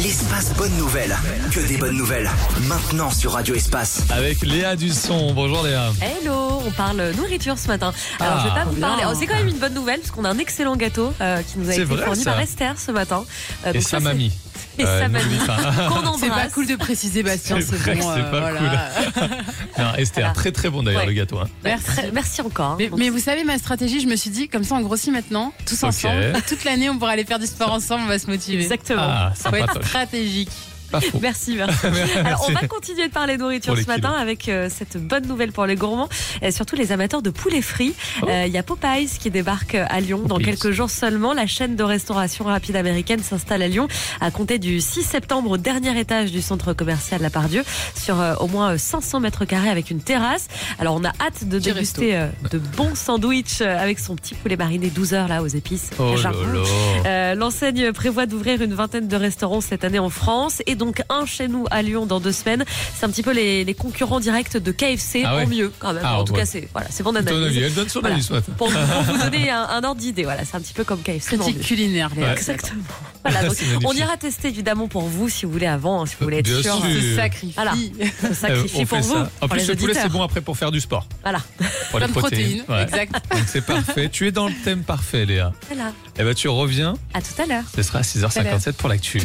L'espace bonne nouvelle. Que des bonnes nouvelles. Maintenant sur Radio Espace. Avec Léa Dusson. Bonjour Léa. Hello, on parle nourriture ce matin. Alors je vais pas vous parler. C'est quand même une bonne nouvelle parce qu'on a un excellent gâteau qui nous a été fourni par Esther ce matin. Et sa mamie. Et sa mamie. Qu'on embrasse. C'est pas cool de préciser, Bastien. C'est vrai bon, que c'est pas cool. Non, Esther, voilà. Très très bon d'ailleurs le gâteau. Hein. Merci encore. Mais vous savez, ma stratégie, je me suis dit, comme ça on grossit maintenant, tous ensemble. Toute l'année, on pourra aller faire du sport ensemble, on va se motiver. Exactement. Ça va être stratégique. Merci. Alors on va continuer de parler nourriture ce matin avec cette bonne nouvelle pour les gourmands et surtout les amateurs de poulet frit. Il y a Popeyes qui débarque à Lyon dans quelques jours seulement. La chaîne de restauration rapide américaine s'installe à Lyon à compter du 6 septembre au dernier étage du centre commercial La Part-Dieu sur au moins 500 mètres carrés avec une terrasse. Alors on a hâte de déguster de bons sandwichs avec son petit poulet mariné 12 heures là aux épices. L'enseigne prévoit d'ouvrir une vingtaine de restaurants cette année en France et donc un chez nous à Lyon dans 2 semaines. C'est un petit peu les concurrents directs de KFC en mieux quand même. En tout cas, c'est bon d'analyse. Elle donne son avis ce matin. Pour vous donner un ordre d'idée, voilà, c'est un petit peu comme KFC. Critique culinaire, Léa. Exactement. Voilà, donc, on ira tester évidemment pour vous si vous voulez avant, si vous voulez être sûr. Se sacrifie. Voilà, se sacrifie pour vous. En plus, le poulet c'est bon après pour faire du sport. Voilà. Pour les protéines. Exact. Donc c'est parfait. Tu es dans le thème parfait, Léa. Voilà. Et tu reviens. À tout à l'heure. Ce sera à 6h57 pour l'actu.